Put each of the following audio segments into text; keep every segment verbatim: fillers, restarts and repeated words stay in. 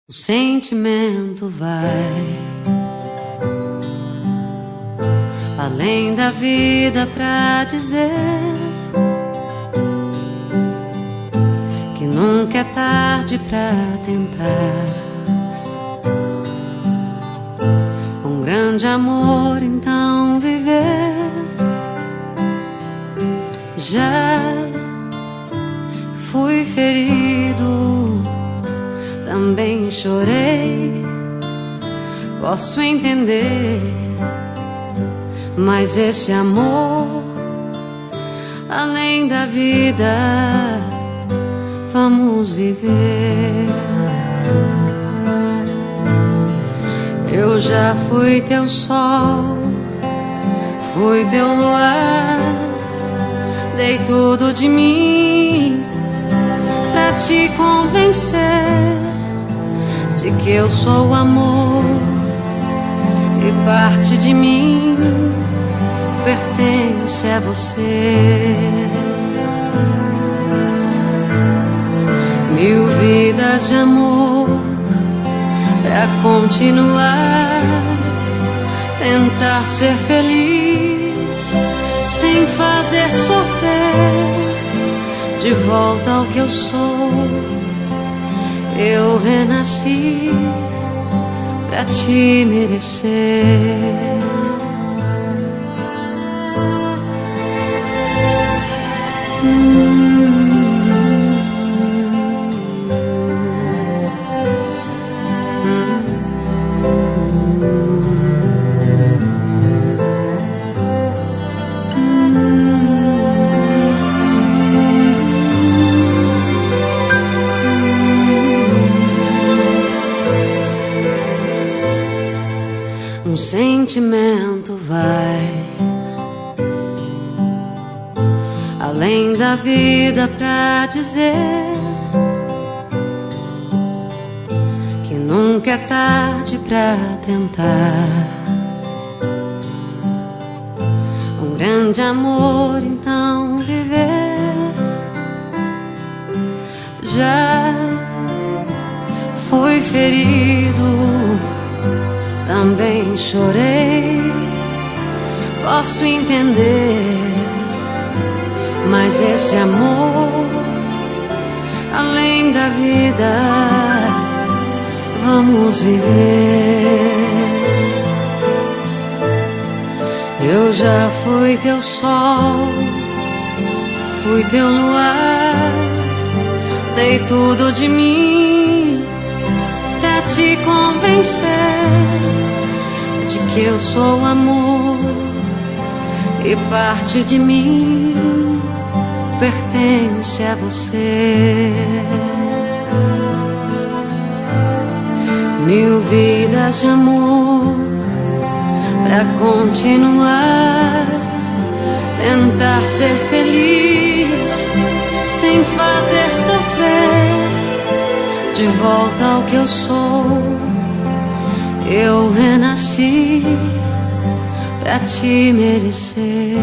O sentimento vai além da vida pra dizer que nunca é tarde pra tentar um grande amor, então viver. Já fui ferido, também chorei, posso entender, mas esse amor, além da vida, vamos viver. Eu já fui teu sol, fui teu luar, dei tudo de mim pra te convencer de que eu sou o amor e parte de mim pertence a você. Mil vidas de amor pra continuar, tentar ser feliz sem fazer sofrer. De volta ao que eu sou, eu renasci pra te merecer. Um sentimento vai além da vida pra dizer que nunca é tarde pra tentar um grande amor, então viver. Já fui ferido, também chorei, posso entender, mas esse amor, além da vida, vamos viver. Eu já fui teu sol, fui teu luar, dei tudo de mim pra te convencer de que eu sou o amor e parte de mim pertence a você. Mil vidas de amor pra continuar, tentar ser feliz sem fazer sofrer. De volta ao que eu sou, eu renasci pra te merecer.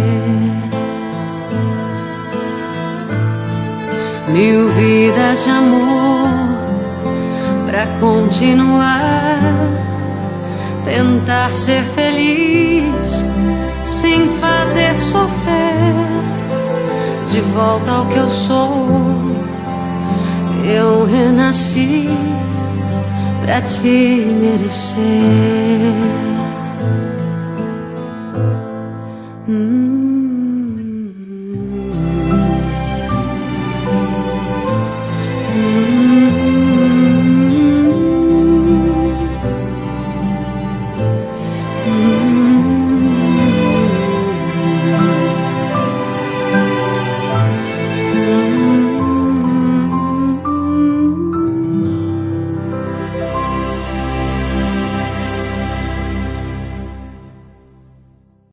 Mil vidas de amor pra continuar, tentar ser feliz sem fazer sofrer. De volta ao que eu sou, eu renasci pra te merecer.